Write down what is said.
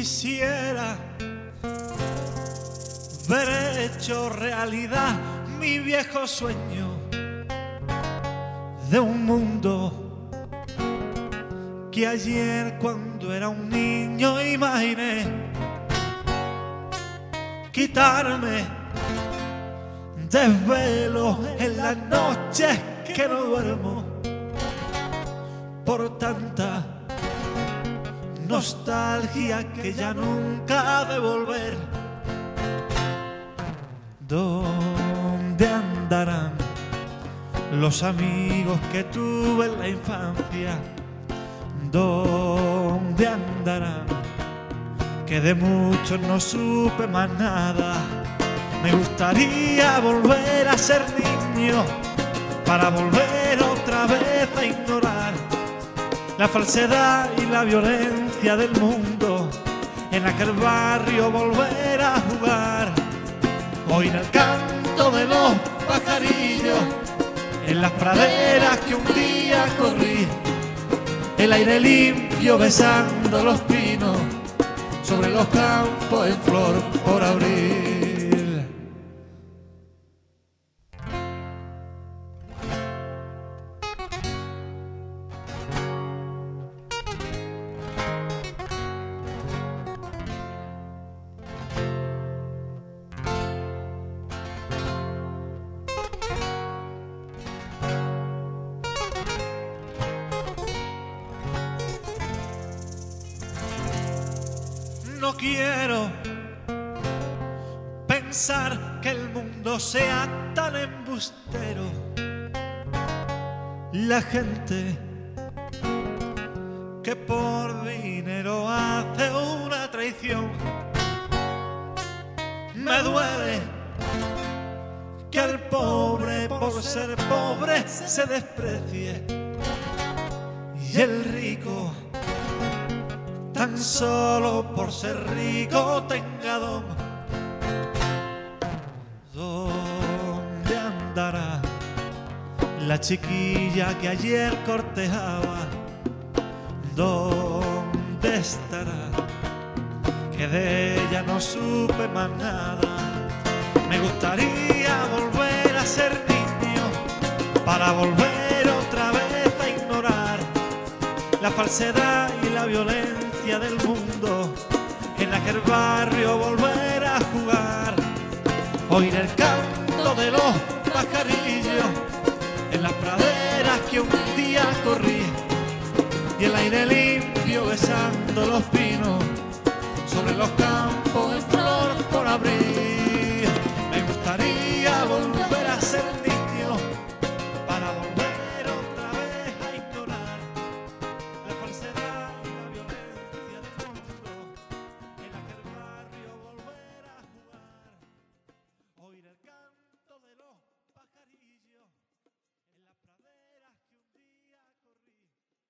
Quisiera ver hecho realidad mi viejo sueño de un mundo que ayer cuando era un niño imaginé. Quitarme desvelo en las noches que no duermo por tanta nostalgia que ya nunca ha de volver. ¿Dónde andarán los amigos que tuve en la infancia? ¿Dónde andarán? Que de muchos no supe más nada. Me gustaría volver a ser niño para volver otra vez a ignorar la falsedad y la violencia del mundo. En aquel barrio volver a jugar, oír el canto de los pajarillos en las praderas que un día corrí, el aire limpio besando los pinos sobre los campos en flor por abril. No quiero pensar que el mundo sea tan embustero. La gente que por dinero hace una traición. Me duele que al pobre por ser pobre se desprecie y el rico tan solo por ser rico tenga don. ¿Dónde andará la chiquilla que ayer cortejaba? ¿Dónde estará? Que de ella no supe más nada. Me gustaría volver a ser niño para volver otra vez a ignorar la falsedad y la violencia del mundo. En aquel barrio volver a jugar, oír el canto de los pajarillos en las praderas que un día corrí, y el aire limpio besando los pinos sobre los campos en flor por abril.